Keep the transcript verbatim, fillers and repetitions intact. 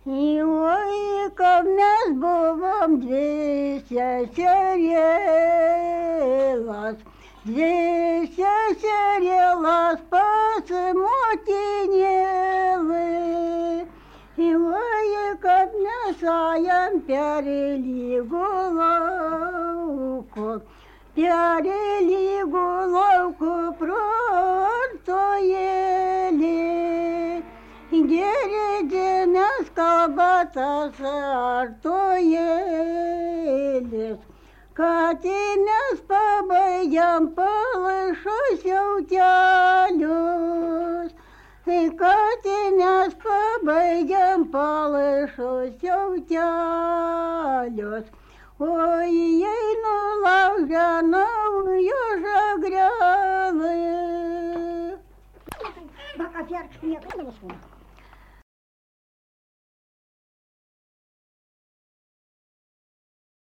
Oi, kad mes buvom dvi seserėlas, dvi seserėlas pas motinėlį. Oi, kad mes ėjom per lygų laukų, per lygų laukų pro artojėlį. Girdžiamės kalba tas artojėlis, kad mes pabaigiam palaišus jautelius, kad mes pabaigiam palaišus jautelius. Oi, jei nulaužia naujo žagrelį. Baka, vierk, nieko nenuskūna.